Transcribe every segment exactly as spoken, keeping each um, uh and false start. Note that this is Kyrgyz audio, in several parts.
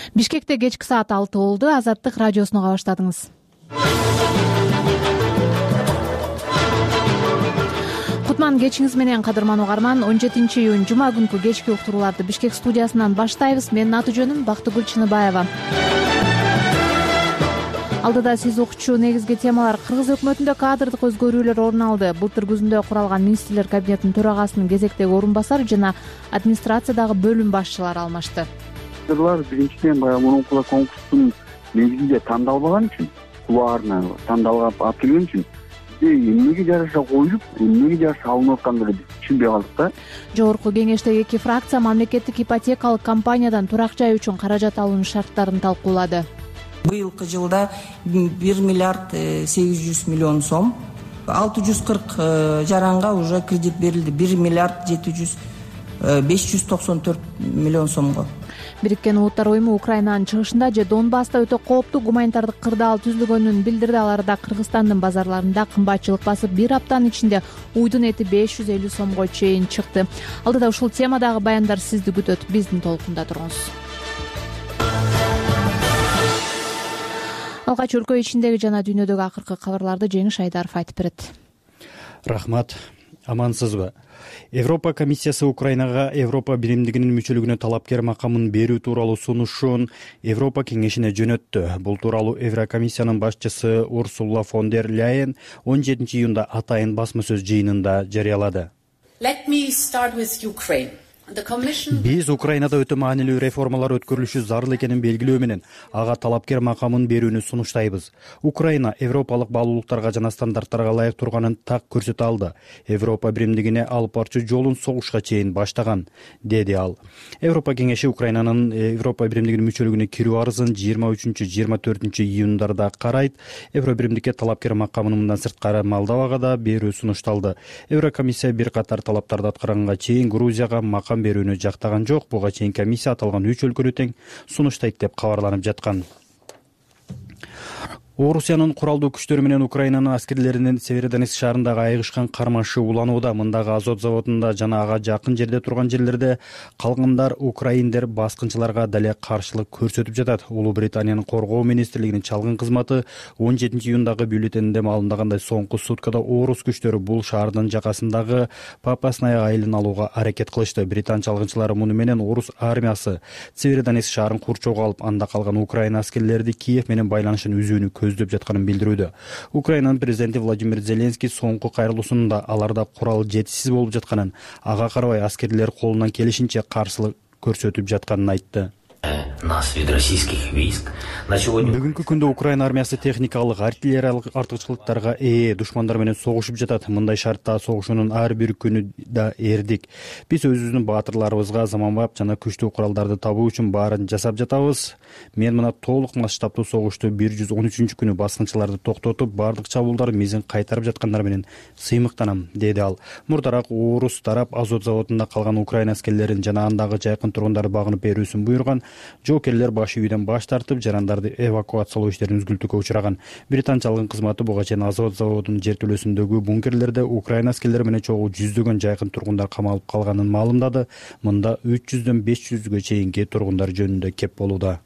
Бишкекте кечки саат алты болду. Азаттык радиосуна уга баштадыңыз. Кутман кечиңиз менен, кадырман угарман. он жетинчи июнь жума күнкү кечки уктурууларды Бишкек студиясынан баштайбыз. Менин аты жөнүм Бактыгүл Чыныбаева. Алдыда сиз укчу негизги темалар: Кыргыз өкмөтүндө кадрдык өзгөрүүлөр орун алды. Былтыр күзүндө куралган министрлер кабинетинин төрагасынын кезектеги орун басары жана администрациядагы бөлүм башчылары алмашты. Биринчиден баягы мурунку конкурстун негизинде тандалбаган үчүн, кулаарына тандалып алып келген үчүн эмнеге жараша коюлуп, эмнеге жараша алынып аткандыгы биз түшүнбөй калдык да. Жогорку кеңештеги эки фракция мамлекеттик ипотекалык компаниядан турак жай үчүн каражат алуунун шарттарын талкуулады. Быйылкы жылда бир миллиард сегиз жүз миллион сом, алты жүз кырк жаранга уже кредит берилди. бир миллиард жети жүз беш жүз токсон төрт миллион сомго. Бириккен Улуттар уюму Украинанын чыгышында же Донбасста өтө кооптуу гуманитардык кырдаал түзүлгөнүн билдирди. Аларда Кыргызстандын базарларында кымбатчылык басып, бир аптанын ичинде уйдун эти беш жүз элүү сомго чейин чыкты. Алдыда ушул темадагы баяндар сизди күтөт. Биздин толкунда туруңуз. Алгач өлкө ичиндеги жана дүйнөдөгү акыркы кабарларды Жеңиш Айдаров айтып берет. Рахмат. Амансызбы? Европа комиссиясы Украинага Европа биримдигинин мүчөлүгүнө талапкер макамын берүү тууралуу сунушун Европа кеңешине жөнөттү. Бул тууралуу Еврокомиссиянын башчысы Урсула фон дер Ляйен он жетинчи июнда атайын басма сөз жыйынында жарыялады. Let me start with Ukraine. Биз Украинада өтө маанилүү реформалар өткөрүлүшү зарыл экенин белгилөө менен ага талапкер макамын берүүнү сунуштайбыз. Украина европалык баалуулуктарга жана стандарттарга ылайык турганын так көрсөтө алды. Европа биримдигине алып барчу жолун согушка чейин баштаган, деди ал. Европа кеңеши Украинанын Европа биримдигинин мүчөлүгүнө кирүү арызын жыйырма үчүнчү жыйырма төртүнчү июндарда карайт. Евро биримдикке талапкер макамын мындан сырткары Молдовага да берүү сунушталды. Еврокомиссия бир катар талаптарды аткарганга чейин Грузияга макам берүүнү жактаган жок. Буга чейин комиссия аталган үч өлкөнү тең сунуштайт деп кабарланып жаткан. Орусиянын куралдуу күчтөрү менен Украинанын аскерлеринин Северодонецк шаарындагы айыгышкан кармашы уланууда. Мындагы азот заводунда жана ага жакын жерде турган жерлерде калгандар украиндер баскынчыларга дале каршылык көрсөтүп жатат. Улуу Британиянын коргоо министрлигинин чалгын кызматы он жетинчи июндагы бюллетенинде маалымдагандай, соңку суткада орус күчтөрү бул шаардын жакасындагы Попасная айылын алууга аракет кылышты. Британ чалгынчылары муну менен орус армиясы Северодонецк шаарын курчоого алып, анда калган Украина аскерлерди Киев менен байланышын үзүүнү көздөп жатканын билдирүүдө. Украинанын президенти Владимир Зеленский соңку кайрылуусунда аларда курал жетишсиз болуп жатканын, ага карабай аскерлер колунан келишинче каршылык көрсөтүп жатканын айтты. Нас вид российских войск на сегодня. Бүгүнкү күндө Украина армиясы техникалык, артиллериялык артыкчылыктарга ээ душмандар менен согушуп жатат. Мындай шартта согушуунун ар бир күнү да эрдик. Биз өзүбүздүн баатырларыбызга заманбап жана күчтүү куралдарды табуу үчүн баарын жасап жатабыз. Мен мына толук масштабтуу согушту бир жүз он үчүнчү күнү баскынчыларды токтотуп, бардык чабуулдар мизин кайтарып жаткандар менен сыймыктанам, деди ал. Мурдараак орус тарап азот заводунда калган Украина аскерлерин жана андагы жайкын тургундарды багынып берүүсүн буйруган. Жоокерлер баш үйдөн баш тартып, жарандарды эвакуациялоо иштерин үзгүлтүүгө учураган. Британ чалгын кызматы буга чейин азот заводунун жертөлөсүндөгү бункерлерде Украина аскерлери менен чогуу жүздөгөн жайкын тургундар камалып калганын маалымдады. Мында үч жүздөн беш жүзгө чейинки тургундар жөнүндө кеп болууда.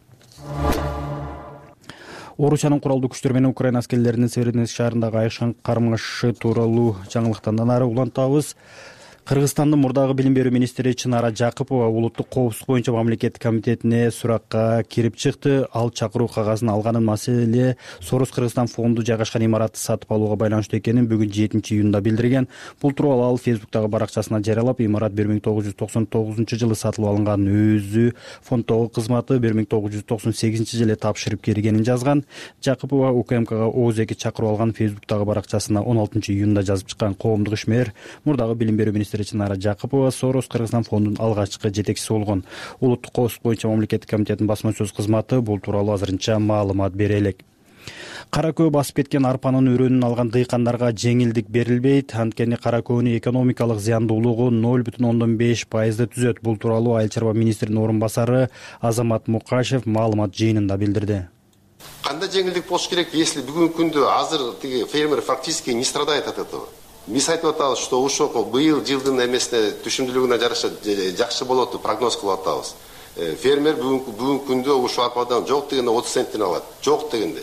Орусиянын куралдуу күчтөрү менен Украина аскерлеринин Северодонецк шаарындагы айыгышкан кармашы тууралуу жаңылыктан ары улантабыз. Кыргызстандын мурдагы билим берүү министри Чынара Жакыпова улуттук коопсуздук боюнча мамлекеттик комитетине суракка кирип чыкты. Ал чакыруу кагазын алганын, маселе Сорос Кыргызстан фонду жайгашкан имаратты сатып алууга байланыштуу экенин бүгүн жетинчи июнда билдирген. Бул тууралуу ал Фейсбуктагы баракчасына жарыялап, имарат бир миң тогуз жүз токсон тогузунчу жылы сатылып алынган, өзү фонддогу кызматы бир миң тогуз жүз токсон сегизинчи жылы тапшырып келгенин жазган. Жакыпова УКМКга ооз эки чакырып алган Фейсбуктагы баракчасына он алтынчы июнда жазып чыккан. Коомдук ишмер мурдагы билим берүү министри Чынара Жакыпова Сорос Кыргызстан фондунун алгачкы жетекчиси болгон. Улуттук коопсуздук боюнча мамлекеттик комитетинин басма сөз кызматы бул тууралуу азырынча маалымат бере элек. Кара көө басып кеткен арпанын өрөөнүн алган дыйкандарга жеңилдик берилбейт. Анткени кара көөнүн экономикалык зыяндуулугу ноль бүтүн ондон беш пайызды түзөт. Бул тууралуу Айыл чарба министринин орун басары Азамат Мукашев маалымат жыйынында билдирди. Кандай жеңилдик болуш керек, если бүгүнкү күндө азыр тиги фермер фактически не страдает от этого? Биз айтып атабыз, что ушул быйыл жылдын эмесине түшүмдүүлүгүнө жараша жакшы болот деп прогноз кылып атабыз. фермер бүгүнкү күндө ушул арпадан жок дегенде отуз центтен алат, жок дегенде,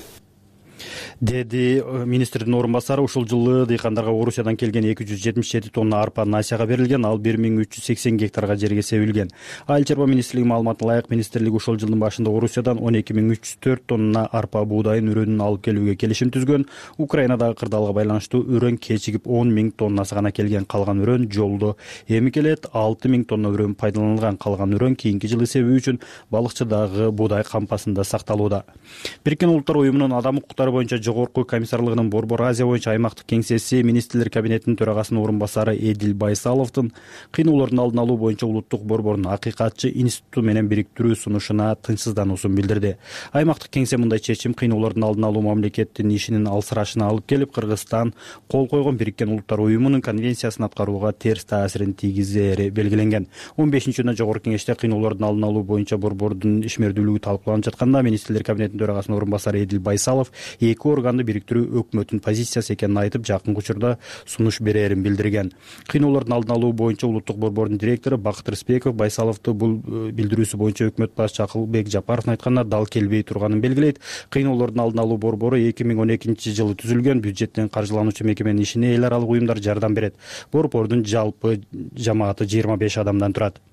деди министрдин орун басары. Ушул жылы дыйкандарга Орусиядан келген эки жүз жетимиш жети тонна арпа насияга берилген, ал бир миң үч жүз сексен гектарга жерге себилген. Айыл чарба министрлиги маалыматына ылайык, министрлик ушул жылдын башында Орусиядан он эки миң үч жүз төрт тонна арпа буудайын үрөнүн алып келүүгө келишим түзгөн. Украинадагы кырдаалга байланыштуу үрөн кечигип он миң тоннасы гана келген, калган үрөн жолдо эми келет. алты миң тонна үрөн пайдаланылган, калган үрөн кийинки жылы себүү үчүн балыкчыдагы буудай кампасында сакталууда. Бириккен Улуттар уюмунун адам укуктары боюнча Жогорку комиссарлыгынын Борбор Азия боюнча аймактык кеңсеси министрлер кабинетинин төрагасынын орун басары Эдил Байсаловдун кыйноолордун алдын алуу боюнча улуттук борбордун акыйкатчы институту менен бириктирүү сунушуна тынчсыздануусун билдирди. Аймактык кеңсе мындай чечим кыйноолордун алдын алуу мамлекеттин ишинин алсырашына алып келип, Кыргызстан кол койгон Бириккен Улуттар уюмунун конвенциясын аткарууга терс таасирин тийгизери белгиленген. он бешинчи июнда Жогорку кеңеште кыйноолордун алдын алуу боюнча борбордун ишмердүүлүгү талкууланып жатканда министрлер кабинетинин төрагасынын орун басары Эдил Байсалов эки органды бириктирүү өкмөттүн позициясы экенин айтып, жакын учурда сунуш берерин билдирген. Кыйноолордун алдын алуу боюнча улуттук борбордун директору Бакыт Рыспеков Байсаловду бул билдирүүсү боюнча өкмөт башчысы Акылбек Жапаровдун айтканына дал келбей турганын белгилейт. Кыйноолордун алдын алуу борбору эки миң он экинчи жылы түзүлгөн, бюджеттен каржылануучу мекеменин ишине эл аралык уюмдар жардам берет. Борбордун жалпы жамааты жыйырма беш адамдан турат.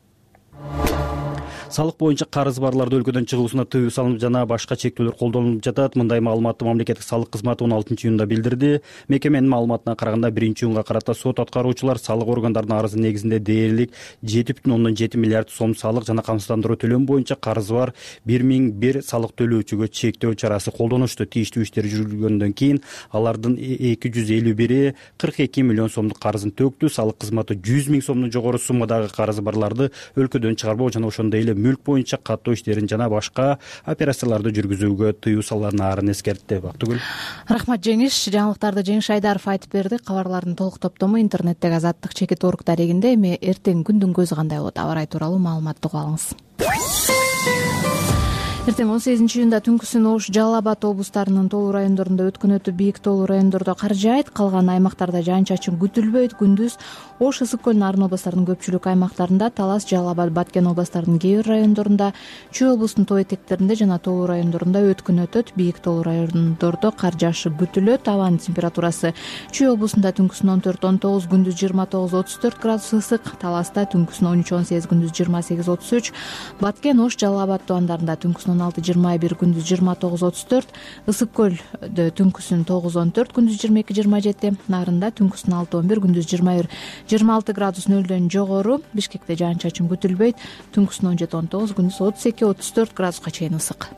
Салык боюнча карызы барларды өлкөдөн чыгуусуна тыюу салынып жана башка чектөөлөр колдонулуп жатат. Мындай маалыматты мамлекеттик салык кызматы он алтынчы июнда билдирди. Мекеменин маалыматына караганда биринчи июнга карата сот аткаруучулар салык органдарынын арызы негизинде дээрлик жети бүтүн ондон жети миллиард сом салык жана камсыздандыруу төлөм боюнча карызы бар бир миң бир салык төлөөчүгө чектөө чарасы колдонушту. Тийиштүү иштер жүргүзүлгөндөн кийин алардын эки жүз элүү бири кырк эки миллион сомдук карызын төктү. Салык кызматы жүз миң сомдон жогору суммадагы карызы барларды өлкөдөн чыгарбоо жана ошондой эле мүлк боюнча каттоо иштерин жана башка операцияларды жүргүзүүгө тыюу салынаарын эскертти. Бактыгүл. Рахмат Жеңиш. Жаңылыктарды Жеңиш Айдаров айтып берди. Кабарлардын толук топтому интернеттеги азаттык чекит орг дарегинде. Эми эртең күндүн көзү кандай болот? Аба ырайы тууралуу маалыматты угуп алыңыз. Эртең он сегизинчи июнда түнкүсүн Ош, Жалал Абад облустарынын толуу райондорунда өткөн бийик толуу райондордо кар жаайт, калган аймактарда жаан-чачын күтүлбөйт. Күндүз Ош, Ысык көл, Нарын областарынын көпчүлүк аймактарында, Талас, Жалал Абад, Баткен областарынын кээ бир райондорунда, Чүй облусунун тоо этектеринде жана толуу райондорунда өткөн өтөт. Бийик толуу райондордо кар жаашы күтүлөт. Абанын температурасы Чүй облусунда түнкүсүн он төрт он тогуз, күндүз жыйырма тогуз отуз төрт градус ысык, Таласта түнкүсүн он үч он сегиз, күндүз жыйырма сегиз отуз үч, Баткен, Ош, Жалал Абад тубандарында түнкүсүн он алты жыйырма бир, күндүз жыйырма тогуз отуз төрт, Ысык көлдө түнкүсүн тогуз он төрт, күндүз жыйырма эки жыйырма жети, Нарында түнкүсүн алты он бир, күндүз жыйырма бир жыйырма алты градус нөлдөн жогору. Бишкекте жаан-чачын күтүлбөйт. Түнкүсүн он жети он тогуз, күндүз отуз эки отуз төрт градуска чейин ысык.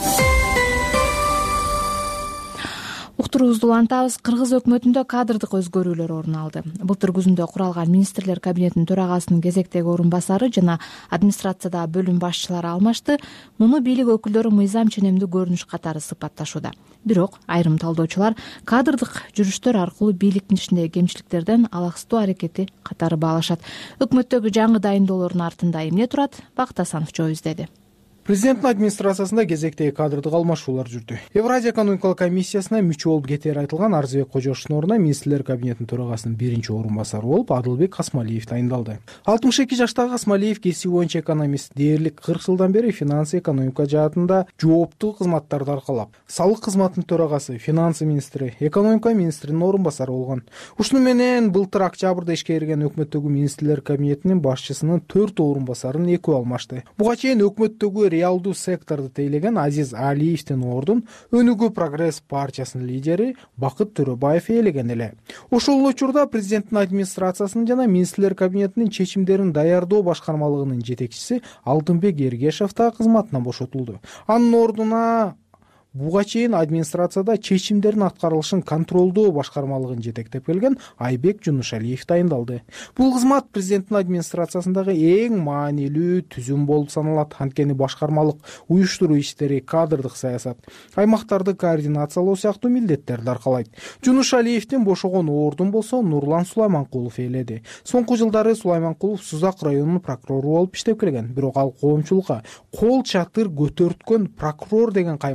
Уктуруубузду улантабыз. Кыргыз өкмөтүндө кадрдык өзгөрүүлөр орун алды. Былтыр күзүндө куралган министрлер кабинетинин төрагасынын кезектеги орун басары жана администрациядагы бөлүм башчылары алмашты. Муну бийлик өкүлдөрү мыйзам ченемдүү көрүнүш катары сыпатташууда. Бирок айрым талдоочулар кадрдык жүрүштөр аркылуу бийликтин ишиндеги кемчиликтерден алаксытуу аракети катары баалашат. Өкмөттөгү жаңы дайындоолордун артында эмне турат? Бакыт Асанов жоо издеди. Президенттин администрациясында кезектеги кадрдык алмашуулар жүрдү. Евразия экономикалык комиссиясына мүчө болуп кетери айтылган Арзыбек Кожошовдун ордуна министрлер кабинетинин төрагасынын биринчи орун басары болуп Адылбек Касмалиев тайындалды. алтымыш эки жаштагы Касмалиев кесиби боюнча экономист, дээрлик кырк жылдан бери финансы экономика жаатында жооптуу кызматтарды аркалап, салык кызматынын төрагасы, финансы министри, экономика министринин орун басары болгон. Ушуну менен былтыр октябрда ишке кирген өкмөттөгү министрлер кабинетинин башчысынын төрт орун басарын экөө алмашты. Буга чейин өкмөттөгү реалдуу секторду тейлеген Азиз Алиевдин ордун Өнүгүү прогресс партиясынын лидери Бакыт Төрөбаев ээлеген эле. Ошол учурда президенттин администрациясынын жана министрлер кабинетинин чечимдерин даярдоо башкармалыгынын жетекчиси Алтынбек Эргешев да кызматынан бошотулду. Анын ордуна буга чейин администрацияда чечимдердин аткарылышын контролдоо башкармалыгын жетектеп келген Айбек Жунушалиев дайындалды. Бул кызмат президенттин администрациясындагы эң маанилүү түзүм болуп саналат. Анткени башкармалык уюштуруу иштери, кадрдык саясат, аймактарды координациялоо сыяктуу милдеттерди аркалайт. Жунушалиевдин бошогон ордун болсо Нурлан Сулайманкулов ээледи. Соңку жылдары Сулайманкулов Сузак районунун прокурору болуп иштеп келген. Бирок ал коомчулукка кол чатыр көтөрткөн прокурор деген кайман ат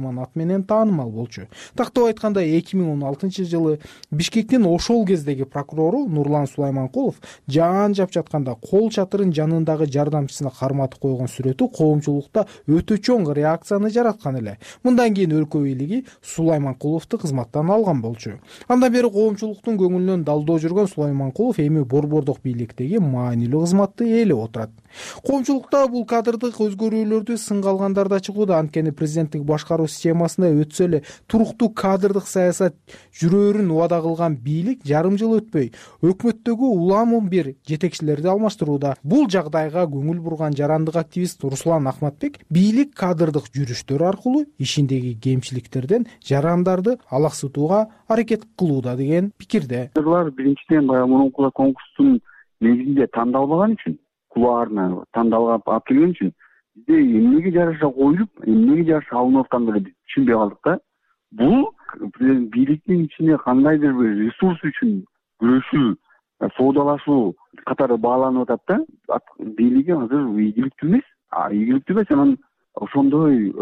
менен таанымал болчу. Тактап айтканда эки миң он алтынчы жылы Бишкектин ошол кездеги прокурору Нурлан Сулайманкулов жаан жап жатканда кол чатырын жанындагы жардамчысына карматып койгон сүрөтү коомчулукта өтө чоң реакцияны жараткан эле. Мындан кийин өлкө бийлиги Сулайманкуловду кызматтан алган болчу. Андан бери коомчулуктун көңүлүнөн далдоо жүргөн Сулайманкулов эми борбордук бийликтеги маанилүү кызматты ээлеп отурат. Коомчулукта бул кадрдык өзгөрүүлөрдү сынга алгандар да чыгууда. Анткени президенттик башкаруу системасында өтсө эле туруктуу кадрдык саясат жүрөөрүн убада кылган бийлик жарым жыл өтпөй өкмөттөгү улам бир жетекчилерди алмаштырууда. Бул жагдайга көңүл бурган жарандык активист Руслан Ахматбек бийлик кадрдык жүрүштөр аркылуу ишиндеги кемчиликтерден жарандарды алаксытууга аракет кылууда деген пикирде. Биринчиден баягы мурунку конкурстун негизинде тандалбаган үчүн, кулуарына тандалып алып келген үчүн бизде эмнеге жараша коюлуп, эмнеге жараша алынып аткандыгы биз түшүнбөй калдык да. Бул бийликтин ичинде кандайдыр бир ресурс үчүн күрөшүү, соодалашуу катары бааланып атат да. Бийлиги азыр ийгиликтүү эмес, ийгиликтүү эмес, анан ошондой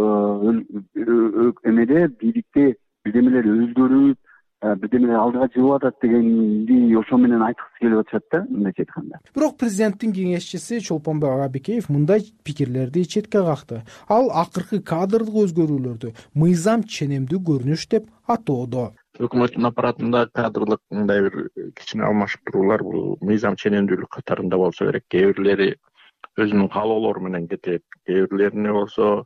эмеде бийликте бирдемелер өзгөрүп, бирдемелер алдыга жылып атат дегенди ошо менен айткысы келип атышат да, мындайча айтканда. Бирок президенттин кеңешчиси Чолпонбек Абикеев мындай пикирлерди четке какты. Ал акыркы кадрдык өзгөрүүлөрдү мыйзам ченемдүү көрүнүш деп атоодо. Өкмөттүн аппаратында кадрлык мындай бир кичине алмашып туруулар бул мыйзам ченемдүүлүк катарында болсо керек. Кээ бирлери өзүнүн каалоолору менен кетет, кээ бирлерине болсо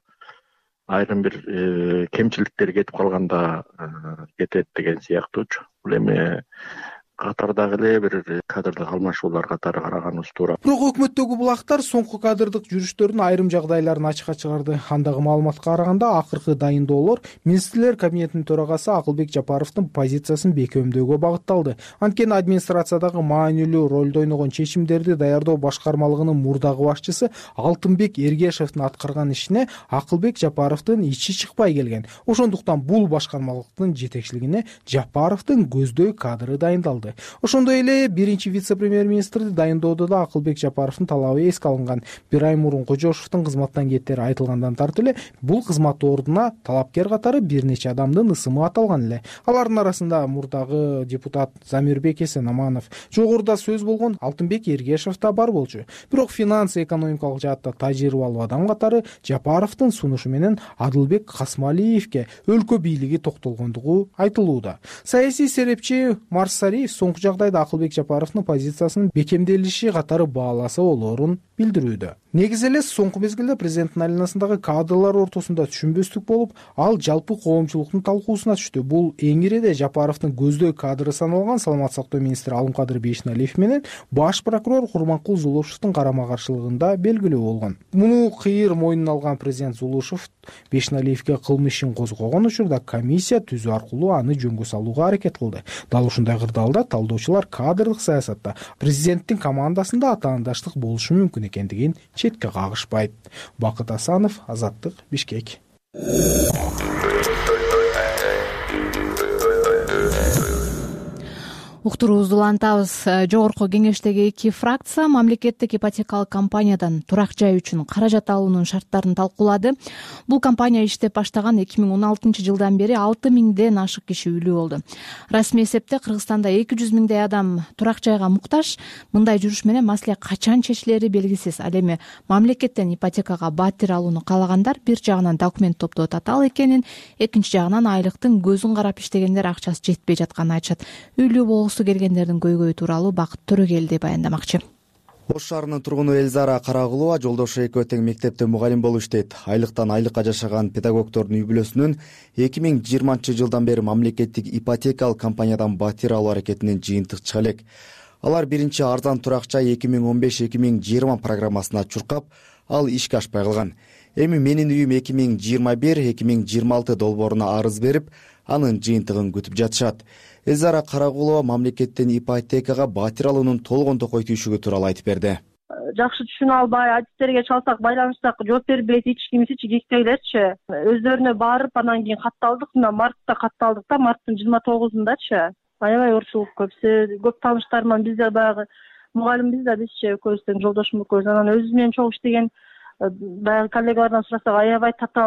айрым бир кемчиликтер кетип калганда кетет деген сыяктуучу. Бул эми катардагы эле бир кадрдык алмашуулар катары караганыбыз туура. Бирок өкмөттөгү булактар соңку кадрдык жүрүштөрдүн айрым жагдайларын ачыкка чыгарды. Андагы маалыматка караганда акыркы дайындоолор министрлер кабинетинин төрагасы Акылбек Жапаровдун позициясын бекемдөөгө багытталды. Анткени администрациядагы маанилүү ролду ойногон чечимдерди даярдоо башкармалыгынын мурдагы башчысы Алтынбек Эргешевдин аткарган ишине Акылбек Жапаровдун ичи чыкпай келген. Ошондуктан бул башкармалыктын жетекчилигине Жапаровдун көздөй кадры дайындалды. Ошондой эле биринчи вице-премьер-министрди дайындоодо да Акылбек Жапаровдун талабы эске алынган. Бир ай мурун Кожошовдун кызматтан кеттери айтылгандан тартып эле бул кызмат ордуна талапкер катары бир нече адамдын ысымы аталган эле. Алардын арасында мурдагы депутат Замирбек Эсенаманов, жогоруда сөз болгон Алтынбек Эргешев да бар болчу. Бирок финанс экономикалык жаатта тажрыйбалуу адам катары Жапаровдун сунушу менен Адылбек Касмалиевке өлкө бийлиги токтолгондугу айтылууда. Саясий серепчи Марсариев соңку жагдайда Акылбек Жапаровдун позициясынын бекемделиши катары бааласа болоорун билдирүүдө. Негизи эле соңку мезгилде президенттин айланасындагы кадрлар ортосунда түшүнбөстүк болуп, ал жалпы коомчулуктун талкуусуна түштү. Бул эң ириде Жапаровдун көздөй кадры саналган саламат сактоо министри Алымкадыр Бейшеналиев менен баш прокурор Курманкул Зулушевдун карама каршылыгында белгилүү болгон. Муну кыйыр мойнуна алган президент Зулушев Бейшеналиевке кылмыш ишин козгогон учурда комиссия түзүү аркылуу аны жөнгө салууга аракет кылды. Дал ушундай кырдаалда талдоочулар кадрдык саясатта президенттин командасында атаандаштык болушу мүмкүн экендигин четке кагышпайт. Бакыт Асанов, Азаттык, Бишкек. Уктуруубузду улантабыз. Жогорку кеңештеги эки фракция мамлекеттик ипотекалык компаниядан турак жай үчүн каражат алуунун шарттарын талкуулады. Бул компания иштеп баштаган эки миң он алтынчы жылдан бери алты миңден ашык киши үйлүү болду. Расмий эсепте Кыргызстанда эки жүз миңдей адам турак жайга муктаж. Мындай жүрүш менен маселе качан чечилери белгисиз. Ал эми мамлекеттен ипотекага батир алууну каалагандар бир жагынан документ топтоо татаал экенин, экинчи жагынан айлыктын көзүн карап иштегендер акчасы жетпей жатканын айтышат. Үйлүү болгусу келгендердин көйгөйү тууралуу Бакыт Төрөгелди баяндамакчы. Ош шаарынын тургуну Элзара Карагулова жолдошу экөө тең мектепте мугалим болуп иштейт. Айлыктан айлыкка жашаган педагогдордун үй бүлөсүнүн эки миң жыйырманчы жылдан бери мамлекеттик ипотекалык компаниядан батир алуу аракетинен жыйынтык чыга элек. Алар биринчи арзан турак жай эки миң он беш эки миң жыйырма программасына чуркап, ал ишке ашпай калган. Эми менин үйүм эки миң жыйырма бир эки миң жыйырма алты долбооруна арыз берип, анын жыйынтыгын күтүп жатышат. Элзара Карагулова мамлекеттен ипотекага батир алуунун толгон токой түйшүгү тууралуу айтып берди. Жакшы түшүнө албай, адистерге чалсак, байланышсак, жооп бербейт, эч кимисичи кечтейлерчи. Өздөрүнө барып, анан кийин катталдык, мына мартта катталдык да, марттын жыйырма тогузундачы. Аябай урчулук көп. Көп тааныштарым бизде баягы мугалимбиз да, бизчи экөөбүз тең жолдошум экөөбүз. Анан өзү менен чогуу иштеген баягы коллегалардан сурасак аябай татаал дейт.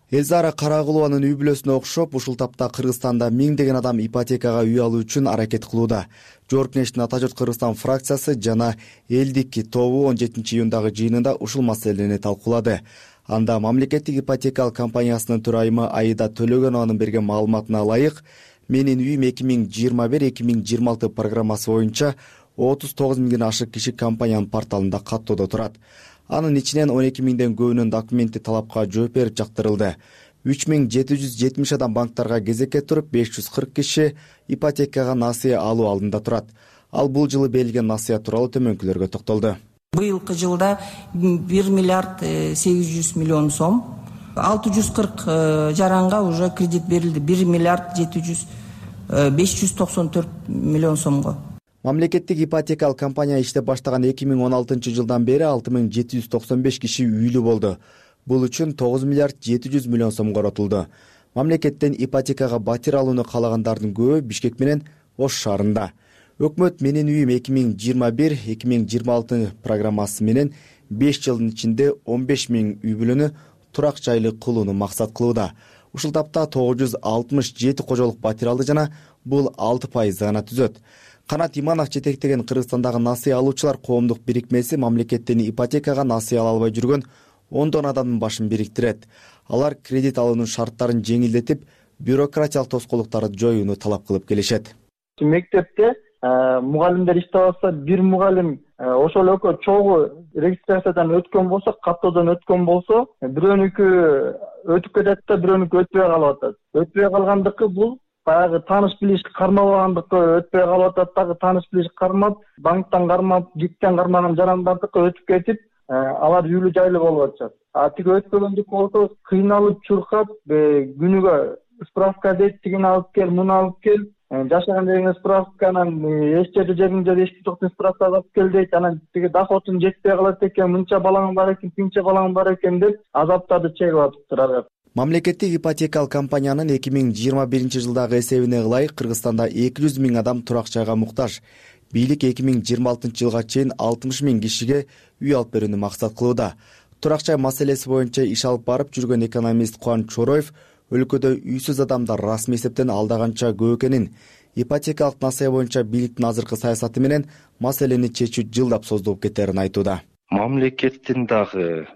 Элзара Карагулованын үй бүлөсүнө окшоп ушул тапта Кыргызстанда миңдеген адам ипотекага үй алуу үчүн аракет кылууда. Жогорку Кеңештин Ата журт Кыргызстан фракциясы жана Элдик тобу он жетинчи июндагы жыйынында ушул маселени талкуулады. Анда мамлекеттик ипотекалык компаниясынын төрайымы Аида Төлөгөнованын берген маалыматына ылайык, Менин үйүм эки миң жыйырма бир эки миң жыйырма алты программасы боюнча отуз тогуз миңден ашык киши компаниянын порталында каттоодо турат. Анын ичинен он эки миңден көбүнүн документтик талапка жооп берип жактырылды. үч миң жети жүз жетимиш адам банктарга кезекке туруп, беш жүз кырк киши ипотекага насыя алуу алдында турат. Ал бул жылы берилген насыя тууралуу төмөнкүлөргө токтолду. Быйылкы жылда бир миллиард сегиз жүз миллион сом, алты жүз кырк жаранга уже кредит берилди. бир миллиард жети жүз беш жүз токсон төрт миллион сомго. Мамлекеттик ипотекалык компания иштеп баштаган эки миң он алтынчы жылдан бери алты миң жети жүз токсон беш киши үйлүү болду. Бул үчүн тогуз миллиард жети жүз миллион сом коротулду. Мамлекеттен ипотекага батир алууну каалагандардын көбү Бишкек менен Ош шаарында. Өкмөт Менин үйүм эки миң жыйырма бир эки миң жыйырма алты программасы менен беш жылдын ичинде он беш миң үй бүлөнү турак жайлы кылууну максат кылууда. Ушул тапта тогуз жүз алтымыш жети кожолук батир алды жана бул алты пайызды гана түзөт. Канат Иманов жетектеген Кыргызстандагы насыя алуучулар коомдук бирикмеси мамлекеттен ипотекага насыя ала албай жүргөн ондон адамдын башын бириктирет. Алар кредит алуунун шарттарын жеңилдетип, бюрократиялык тоскоолдуктарды жоюуну талап кылып келишет. Мектепте мугалимдер иштеп алса, бир мугалим ошол экөө чогуу регистрациядан өткөн болсо, каттоодон өткөн болсо, бирөөнүкү өтүп кетет да, бирөөнүкү өтпөй калып атат. Өтпөй калгандыкы бул баягы тааныш билиш кармабагандыкы өтпөй калып атат. Дагы тааныш билиш кармап, банктан кармап, гиктен кармаган жарандардыкы өтүп кетип, алар үйлүү жайлуу болуп атышат. А тиги өтпөгөндүк болсо кыйналып, чуркап, күнүгө справка дейт, тигини алып кел, муну алып кел, жашаган жериңе справка, анан эч жерде жериң жер эч жоктун справка алып кел дейт, анан тиги доходун жетпей калат экен, мынча балаң бар экен, тинче балаң бар экен деп азаптарды чегип атыптыр. Мамлекеттик ипотекалык компаниянын эки миң жыйырма биринчи жылдагы эсебине ылайык Кыргызстанда эки жүз миң адам турак жайга муктаж. Бийлик эки миң жыйырма алтынчы жылга чейин алтымыш миң кишиге үй алып берүүнү максат кылууда. Турак жай маселеси боюнча иш алып барып жүргөн экономист Кубаныч Чороев өлкөдө үйсүз адамдар расмий эсептен алдаганча көп экенин, ипотекалык насыя боюнча бийликтин азыркы саясаты менен маселени чечүү жылдап созулуп кетерин айтууда. Мамлекеттин дагы,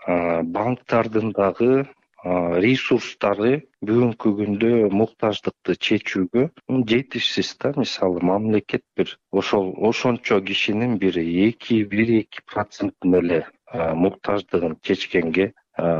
банктардын дагы ресурстары бүгүнкү күндө муктаждыкты чечүүгө жетишсиз да. Мисалы мамлекет бир ошол ошончо кишинин бир эки бир эки процентин эле муктаждыгын чечкенге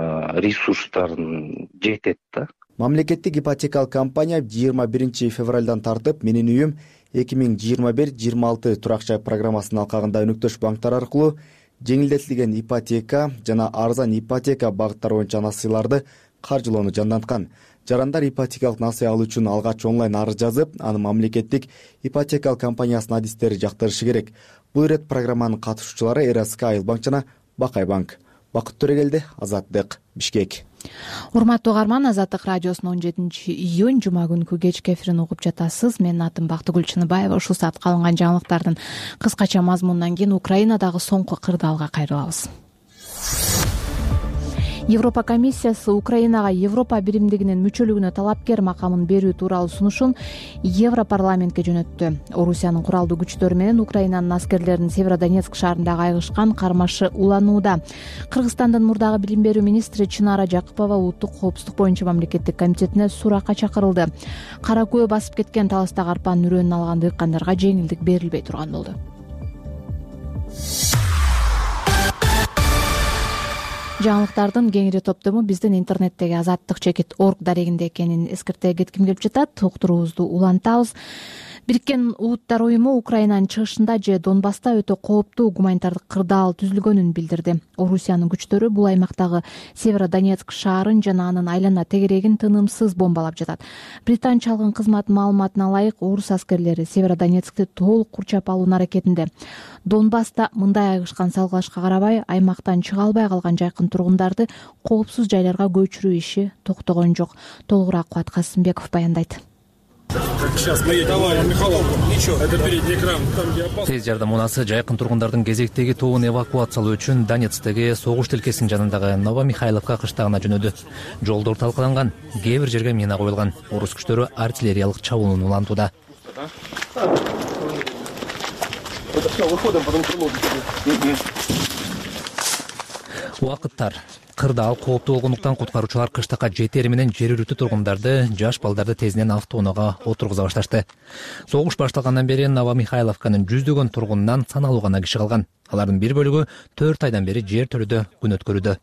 ресурстарын жетет да. Мамлекеттик ипотекалык компания жыйырма биринчи февралдан тартып Менин үйүм эки миң жыйырма бир жыйырма алты турак жай программасынын алкагында өнөктөш банктар аркылуу жеңилдетилген ипотека жана арзан ипотека багыттары боюнча насыяларды каржылоону жанданткан. Жарандар ипотекалык насыя алуу үчүн алгач онлайн арыз жазып, аны мамлекеттик ипотекалык компаниясынын адистери жактырышы керек. Бул ирет программанын катышуучулары РСК Айылбанк жана Бакай банк. Бакыт Төрөгелди, Азаттык, Бишкек. Урматтуу угарман, Азаттык радиосунун он жетинчи июнь жума күнкү кечки эфирин угуп жатасыз. Менин атым Бактыгүл Чыныбаева. Ушул саатка алынган жаңылыктардын кыскача мазмунунан кийин Украинадагы соңку кырдаалга кайрылабыз. Европа комиссиясы Украинага Европа биримдигинин мүчөлүгүнө талапкер макамын берүү тууралуу сунушун Европарламентке жөнөттү. Орусиянын куралдуу күчтөрү менен Украинанын аскерлеринин Северодонецк шаарындагы айыгышкан кармашы уланууда. Кыргызстандын мурдагы билим берүү министри Чынара Жакыпова улуттук коопсуздук боюнча мамлекеттик комитетине суракка чакырылды. Кара көө басып кеткен таластагы арпанын үрөөнүн алган дыйкандарга жеңилдик берилбей турган болду. Жаңылыктардын кеңири топтому биздин интернеттеги азаттык чекит орг дарегинде экенин эскерте кетким келип жатат. Уктуруубузду улантабыз. Бириккен Улуттар уюму Украинанын чыгышында же Донбасста өтө кооптуу гуманитардык кырдаал түзүлгөнүн билдирди. Орусиянын күчтөрү бул аймактагы Северодонецк шаарын жана анын айлана тегерегин тынымсыз бомбалап жатат. Британ чалгын кызматынын маалыматына ылайык, орус аскерлери Северодонецкти толук курчап алуунун аракетинде. Донбасста мындай айыгышкан салгылашка карабай, аймактан чыга албай калган жайкын тургундарды коопсуз жайларга көчүрүү иши токтогон жок. Толугураак Кубат Касымбеков баяндайт. Сейчас мы едем в Михайловку. Ничего, это передний экран. Тез жардам унасы жайкын тургундардын кезектеги тобун эвакуациялоо үчүн Донецктеги согуш тилкесинин жанындагы Новомихайловка кыштагына жөнөдү. Жолдор талкаланган, кээ бир жерге мина коюлган. Орус күчтөрү артиллериялык чабуулууну улантууда. Убакыттар кырдаал кооптуу болгондуктан куткаруучулар кыштакка жетери менен жергиликтүү тургундарды, жаш балдарды тезинен автоунаага отургуза башташты. Согуш башталгандан бери Новомихайловканын жүздөгөн тургунунан саналуу гана киши калган. Алардын бир бөлүгү төрт айдан бери жер төлөдө күн өткөрүүдө.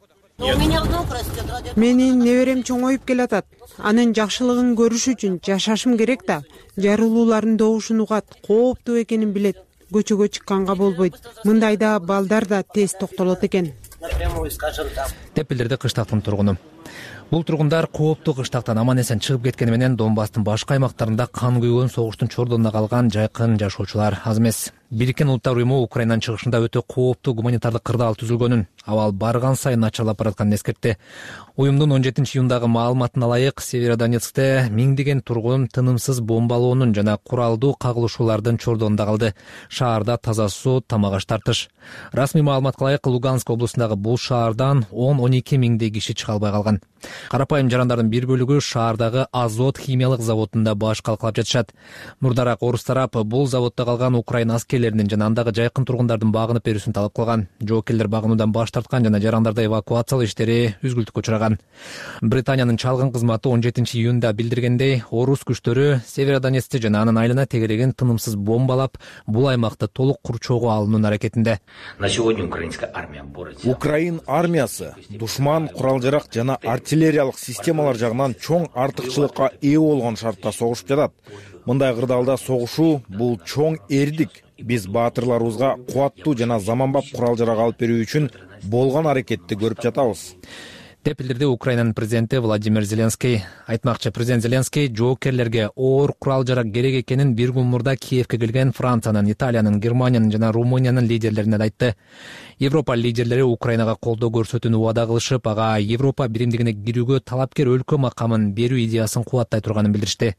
Менин неберем чоңоюп келатат. Анын жакшылыгын көрүш үчүн жашашым керек да. Жарылуулардын добушун угат, кооптуу экенин билет. Көчөгө чыкканга болбойт. Мындайда балдар да тез токтолот экен. Деп билдирди кыштактын тургуну. Бул тургундар кооптуу кыштактан аман эсен чыгып кеткени менен Донбасстын башка аймактарында кан күйгөн согуштун чордонуна калган жайкын жашоочулар аз эмес. Бириккен Улуттар уюму Украинанын чыгышында өтө кооптуу гуманитардык кырдаал түзүлгөнүн, абал барган сайын начарлап баратканын эскертти. Уюмдун он жетинчи июндагы маалыматына ылайык, Северодонецкте миңдеген тургун тынымсыз бомбалоонун жана куралдуу кагылышуулардын чордонунда калды. Шаарда таза суу, тамак аш тартыш. Расмий маалыматка ылайык, Луганск облусундагы бул шаардан он он эки миңдей киши чыга албай калган. Карапайым жарандардын бир бөлүгү шаардагы Азот химиялык заводунда баш калкалап жатышат. Мурдараак орус тарап бул заводдо калган Украина аскерлеринин жана андагы жайкын тургундардын багынып берүүсүн талап кылган. Жоокерлер багынуудан баш тарткан жана жарандарды эвакуациялоо иштери үзгүлтүккө учураган. Британиянын чалгын кызматы он жетинчи июнда билдиргендей, орус күчтөрү Северодонецкти жана анын айылына тегерегин тынымсыз бомбалап, бул аймакты толук курчоого алуунун аракетинде. На сегодня украинская армия борется. Украин армиясы душман курал-жарак жана артиллериялык системалар жагынан чоң артыкчылыкка ээ болгон шартта согушуп жатат. Мындай кырдаалда согушуу бул чоң эрдик. Биз баатырларыбызга кубаттуу жана заманбап курал-жарак алып берүү үчүн болгон аракетти көрүп жатабыз. Деп билдирди Украинанын президенти Владимир Зеленский. Айтмакчы, президент Зеленский жоокерлерге оор курал-жарак керек экенин бир күн мурда Киевке келген Франциянын, Италиянын, Германиянын жана Румыниянын лидерлерине айтты. Европа лидерлери Украинага колдоо көрсөтүүнү убада кылышып, ага Европа биримдигине кирүүгө талапкер өлкө макамын берүү идеясын кубаттай турганын билдиришти.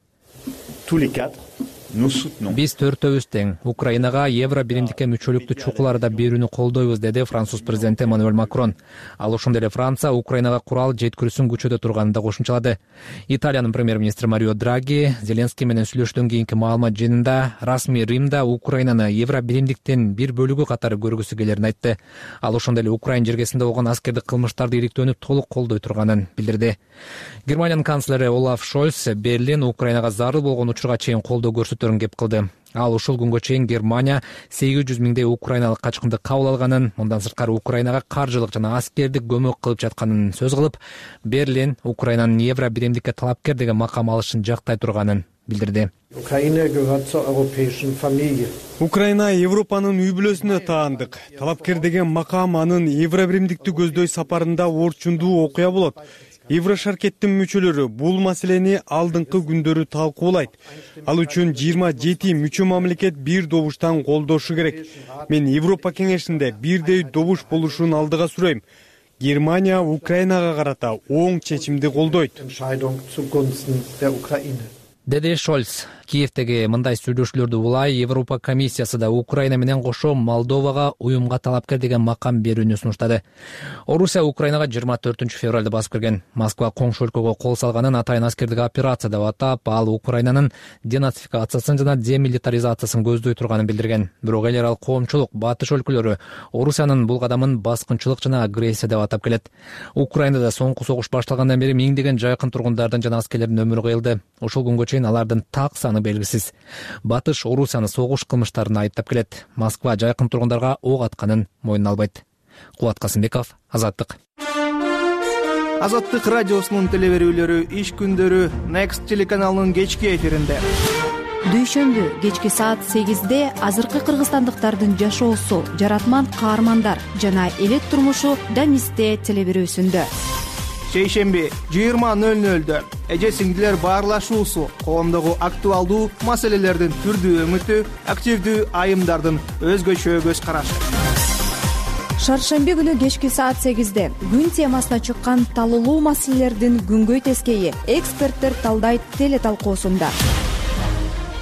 Биз төртөөбүз тең Украинага евро биримдикке мүчөлүктү чукуларда берүүнү колдойбуз, деди Француз президенти Эммануэль Макрон. Ал ошондой эле Франция Украинага курал жеткирүүсүн күчөтө турганын да кошумчалады. Италиянын премьер-министри Марио Драги Зеленский менен сүйлөшүүдөн кийинки маалымат жыйынында расмий Римда Украинаны евро биримдиктин бир бөлүгү катары көргүсү келерин айтты. Ал ошондой эле Украин жергесинде болгон аскердик кылмыштарды иликтөөнү толук колдой турганын билдирди. Германиянын канцлери Олаф Шольц Берлин Украинага зарыл болгон учурга чейин колдоо көрсөтөрүн кеп кылды. Ал ушул күнгө чейин Германия сегиз жүз миңдей украиналык качкынды кабыл алганын, мындан сырткары Украинага каржылык жана аскердик көмөк кылып жатканын сөз кылып, Берлин Украинанын евро биримдикке талапкер деген макам алышын жактай турганын билдирди. Украина Европанын үй бүлөсүнө таандык. Талапкер деген макам анын евро биримдикти көздөй сапарында орчундуу окуя болот. Еврошаркеттин мүчөлөрү бул маселени алдыңкы күндөрү талкуулайт. Ал үчүн жыйырма жети мүчө мамлекет бир добуштан колдошу керек. Мен Европа кеңешинде бирдей добуш болушун алдыга сүрөйм. Германия Украинага карата оң чечимди колдойт, деди Шольц. Киевтеги мындай сүйлөшүүлөрдү улай Европа комиссиясы да Украина менен кошо Молдовага уюмга талапкер деген макам берүүнү сунуштады. Орусия Украинага жыйырма төртүнчү февралда басып кирген. Москва коңшу өлкөгө кол салганын атайын аскердик операция деп атап, ал Украинанын денацификациясын жана демилитаризациясын көздөй турганын билдирген. Бирок эл аралык коомчулук батыш өлкөлөрү Орусиянын бул кадамын баскынчылык жана агрессия деп атап келет. Украинада соңку согуш башталгандан бери миңдеген жайкын тургундардын жана аскерлердин өмүрү кыйылды. Ушул күнгө чейин алардын так саны белгисиз. Батыш Орусияны согуш кылмыштарына айыптап келет. Москва жайкын тургундарга ок атканын мойнуна албайт. Кубат Касымбеков, Азаттык. Азаттык радиосунун телеберүүлөрү иш күндөрү Next телеканалынын кечки эфиринде. Дүйшөмбү кечки саат сегизде азыркы кыргызстандыктардын жашоосу, жаратман каармандар жана элет турмушу Дамисте телеберүүсүндө. Шейшемби жыйырма нөл нөлдө эже сиңдилер баарлашуусу, коомдогу актуалдуу маселелердин түрдүү өңүтү, активдүү айымдардын өзгөчө көз карашы. Шаршемби күнү кечки саат сегизде күн темасына чыккан талуулуу маселелердин күнгөй тескейи эксперттер талдайт теле талкуусунда.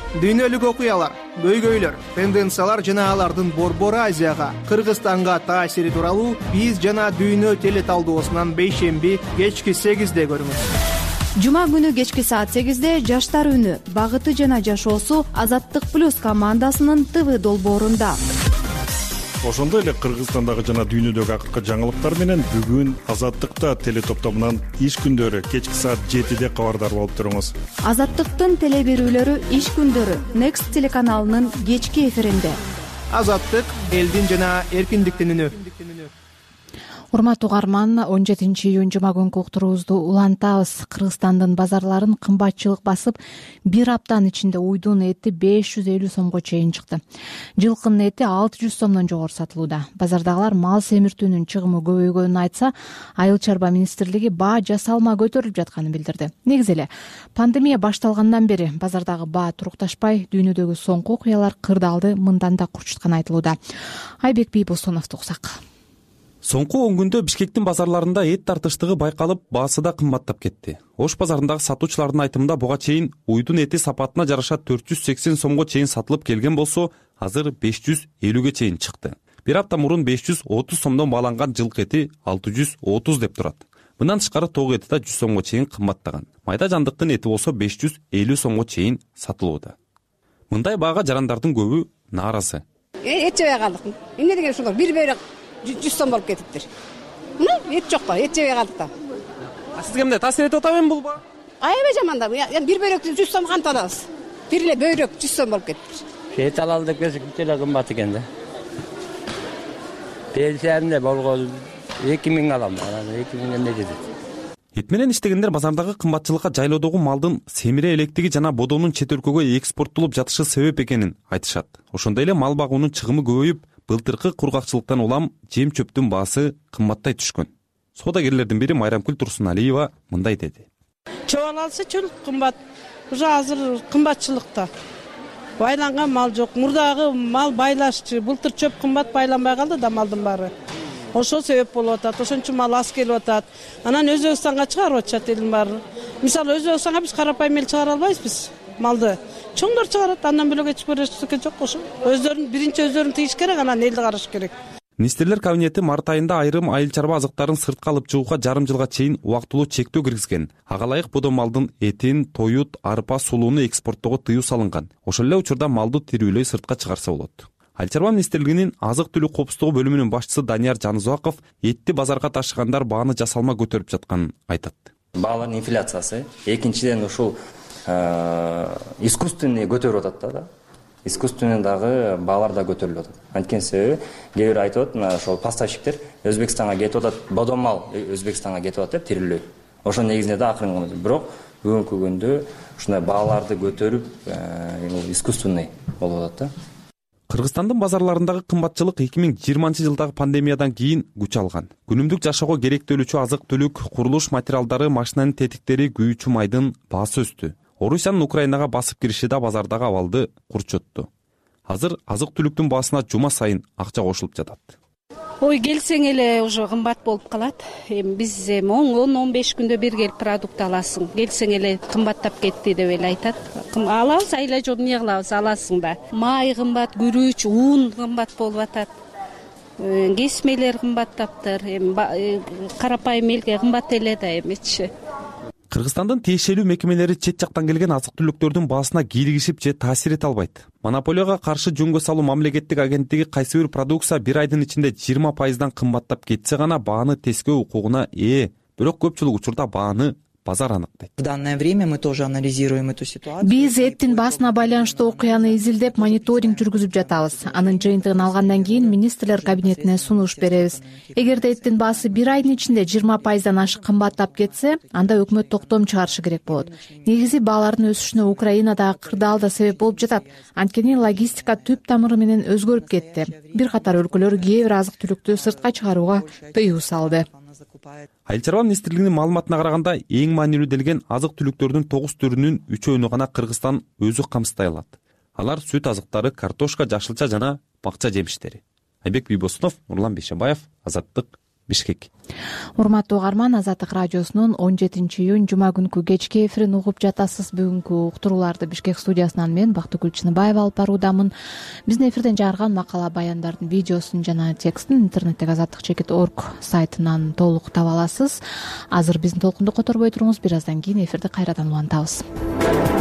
дүйнөлүк окуялар, көйгөйлөр, тенденциялар жана алардын Борбор Азияга, Кыргызстанга таасири тууралуу биз жана дүйнө телеталдоосунан бейшемби кечки сегизде көрүңүз. Жума күнү кечки саат сегизде Жаштар үнү, багыты жана жашоосу Азаттык плюс командасынын ТВ долбоорунда. Ошондой эле Кыргызстандагы жана дүйнөдөгү акыркы жаңылыктар менен бүгүн Азаттыкта телетоптомунан иш күндөрү кечки саат жетиде кабардар болуп туруңуз. Азаттыктын теле берүүлөрү иш күндөрү Next телеканалынын кечки эфиринде. Азаттык элдин жана эркиндиктин үнү. Урматтуу угарман, он жетинчи июнь жума күнкү уктуруубузду улантабыз. Кыргызстандын базарларын кымбатчылык басып, бир аптанын ичинде уйдун эти беш жүз элүү сомго чейин чыкты. Жылкынын эти алты жүз сомдон жогору сатылууда. Базардагылар мал семиртүүнүн чыгымы көбөйгөнүн айтса, Айыл чарба министрлиги баа жасалма көтөрүлүп жатканын билдирди. Негизи эле пандемия башталгандан бери базардагы баа турукташпай, дүйнөдөгү соңку окуялар кырдаалды мындан да курчутканы айтылууда. Айбек Бийбосуновду уксак. Соңку он күндө Бишкектин базарларында эт тартыштыгы байкалып, баасы да кымбаттап кетти. Ош базарындагы сатуучулардын айтымында буга чейин уйдун эти сапатына жараша төрт жүз сексен сомго чейин сатылып келген болсо, азыр беш жүз элүүгө чейин чыкты. Бир апта мурун беш жүз отуз сомдон бааланган жылкы эти алты жүз отуз деп турат. Мындан тышкары ток эти да жүз сомго чейин кымбаттаган. Майда жандыктын эти болсо беш жүз элүү сомго чейин сатылууда. Мындай баага жарандардын көбү нааразы. Эт жебей калдык. Эмне деген ушулар бир бөйрөк жүз сом болуп кетиптир. Эт жок да, эт жебей калдык да. Сизге эмне таасир этип атабы эми бул баа? Аябай жаман да. Бир бөйрөктү жүз сом кантип алабыз? Бир эле бөйрөк жүз сом болуп кетиптир. Эт алалы деп келсек бүт эле кымбат экен да. Пенсиямда болгон эки миң алам, анан эки миңден эмне жетет? Эт менен иштегендер базардагы кымбатчылыкка жайлоодогу малдын семире электиги жана бодонун чет өлкөгө экспорттолуп жатышы себеп экенин айтышат. Ошондой эле мал багуунун чыгымы көбөйүп, былтыркы кургакчылыктан улам жем чөптүн баасы кымбаттай түшкөн. Соодагерлердин бири Майрамкүл Турсуналиева мындай деди. Чоң алса чөл кымбат. Уже азыр кымбатчылыкта. Байланган мал жок. Мурдагы мал байлашчы. Былтыр чөп кымбат байланбай калды да малдын баары. Ошол себеп болуп атат. Ошон үчүн мал аз келип атат. Анан Өзбекстанга чыгарып атышат элдин баары. Мисалы Өзбекстанга биз карапайым эл чыгара албайбыз малды. Чоңдор чыгарат, андан бөлөк эч бир нерсе жок ошо. Өздөрүн биринчи өздөрүн тийиш керек, анан элди караш керек. Министрлер кабинети март айында айрым айыл чарба азыктарын сыртка алып чыгууга жарым жылга чейин убактылуу чектөө киргизген. Ага ылайык бодо малдын этин, тоют, арпа, сулууну экспорттоого тыюу салынган. Ошол эле учурда малды тирүүлөй сыртка чыгарса болот. Айыл чарба министрлигинин азык түлүк коопсуздугу бөлүмүнүн башчысы Данияр Жанызаков этти базарга ташыгандар бааны жасалма көтөрүп жатканын айтат. Баалардын инфляциясы, экинчиден ушул искусственный көтөрүп атат да. Искусственный дагы баалар да көтөрүлүп атат. Анткени себеби кээ бир айтып атат, ошол поставщиктер Өзбекстанга кетип атат, бодон мал Өзбекстанга кетип атат деп тирүүлөй. Ошол негизинде да акырын, бирок бүгүнкү күндө ушундай бааларды көтөрүп, искусственный болуп атат да. Кыргызстандын базарларындагы кымбатчылык эки миң жыйырманчы жылдагы пандемиядан кийин күч алган. Күнүмдүк жашоого керектөлүүчү азык-түлүк, курулуш материалдары, машинанын тетиктери, күйүүчү майдын баасы өстү. Орусиянын Украинага басып кириши да базардагы абалды курчотту. Азыр азык-түлүктүн баасына жума сайын акча кошулуп жатат. Ой, келсең эле уже кымбат болуп калат. Эми биз эми он он беш күндө бир келип продукт аласың. Келсең эле кымбаттап кетти деп эле айтат. Алабыз, айла жок эмне кылабыз, аласың да. Май кымбат, күрүч, ун кымбат болуп атат. Кесмелер кымбаттаптыр. Эми карапайым элге кымбат эле да эмечи. Кыргызстандын тиешелүү мекемелери чет жактан келген азык-түлүктөрдүн баасына кийлигишип же таасир эте албайт. Монополияга каршы жөнгө салуу мамлекеттик агенттиги кайсы бир продукция бир айдын ичинде жыйырма пайыздан кымбаттап кетсе гана бааны тескөө укугуна ээ. Бирок көпчүлүк учурда бааны базар аныктайт. В данное время мы тоже анализируем эту ситуацию. Биз эттин баасына байланыштуу окуяны изилдеп, мониторинг жүргүзүп жатабыз. Анын жыйынтыгын алгандан кийин министрлер кабинетине сунуш беребиз. Эгерде эттин баасы бир айдын ичинде жыйырма пайыздан ашык кымбаттап кетсе, анда өкмөт токтом чыгарышы керек болот. Негизи баалардын өсүшүнө Украинадагы кырдаал да себеп болуп жатат. Анткени логистика түп тамыры менен өзгөрүп кетти. Бир катар өлкөлөр кээ бир азык-түлүктү сыртка чыгарууга тыюу салды. Айыл чарба министрлигинин маалыматына караганда, эң маанилүү делген азык-түлүктөрдүн тогуз түрүнүн үчөөнү гана Кыргызстан өзү камсыздай алат. Алар сүт азыктары, картошка, жашылча жана бакча жемиштери. Айбек Бийбосунов, Нурлан Бейшенбаев, Азаттык, Бишкек. Урматтуу угарман, Азаттык радиосунун он жетинчи июнь жума күнкү кечки эфирин угуп жатасыз. Бүгүнкү уктурууларды Бишкек студиясынан мен Бактыгүл Чыныбаева алып баруудамын. Биздин эфирден жарган макала баяндардын видеосун жана текстин интернеттеги азаттык чекит точка орг сайтынан толук таба аласыз. Азыр биздин толкунду которбой туруңуз, бир аздан кийин эфирди кайрадан улантабыз.